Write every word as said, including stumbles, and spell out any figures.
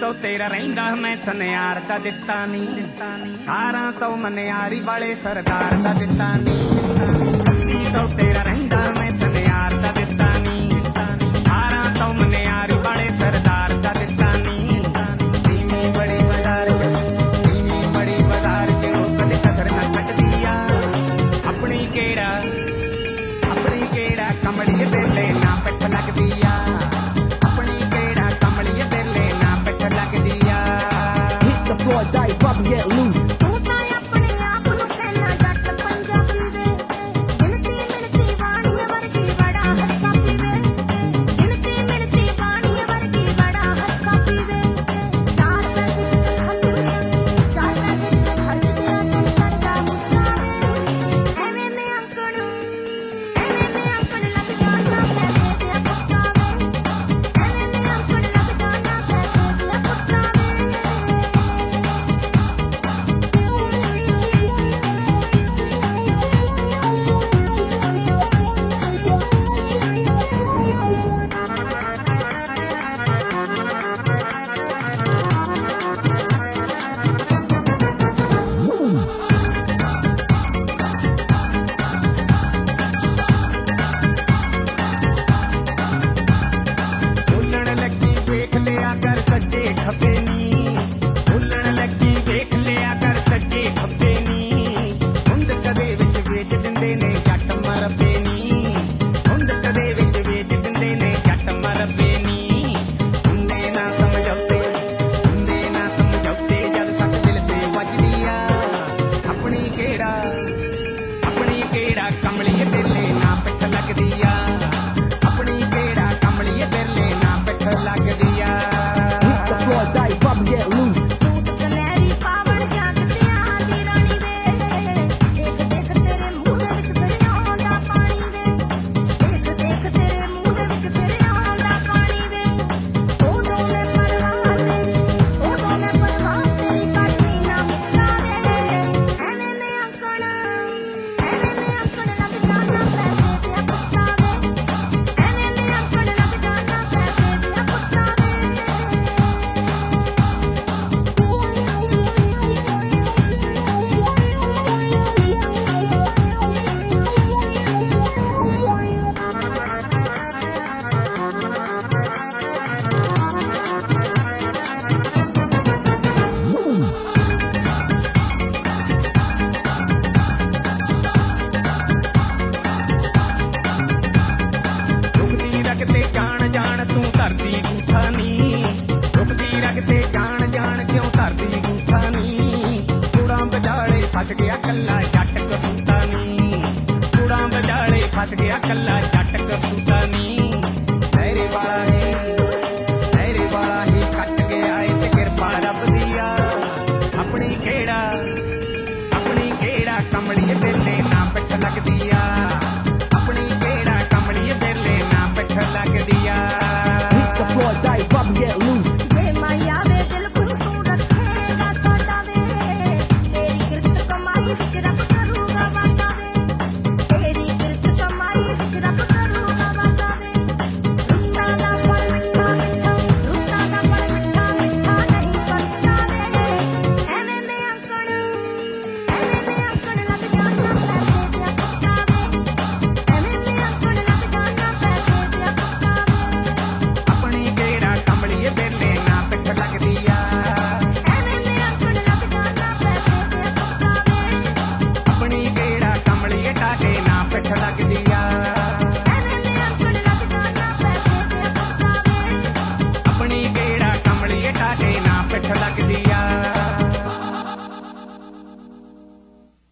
ਸੌ ਤੇਰਾ ਰਹਿੰਦਾ ਮੈਂ ਸਨਿਆਰ ਦਾ ਦਿੱਤਾ ਨੀ ਅਠਾਰਾਂ ਸੌ ਮਨਿਆਰੀ ਵਾਲੇ ਸਰਦਾਰ ਦਾ ਦਿੱਤਾ ਨੀ ਉੱਨੀ ਸੌ ਤੇਰਾ ਰਹਿੰਦਾ ਮੈਂ ਸਨਿਆਰ ਦਾ ਦਿੱਤਾ ਨੀ ਅਠਾਰਾਂ ਸੌ ਮਨਿਆਰੀ ਵਾਲੇ ਸਰਦਾਰ ਦਾ ਦਿੱਤਾ ਨੀ ਤੀਵੀਂ ਬੜੀ ਬਾਜ਼ਾਰ ਚ ਤੀਵੀਂ ਬੜੀ ਬਾਜ਼ਾਰ ਚ ਉਹ ਕਦੇ ਕਸਰ ਨਾ ਸਕਦੀ ਆ ਆਪਣੀ ਕਿਹੜਾ ਆਪਣੀ ਕਿਹੜਾ ਕਮਲੀ ਵੇਲੇ ਨਾ ਪਿੱਠ ਲੱਗਦੀ ਆ Die, probably get loose. फस गया कल्ला जट कसूता नी कुड़ा बजाले फस गया कल्ला जट कसूता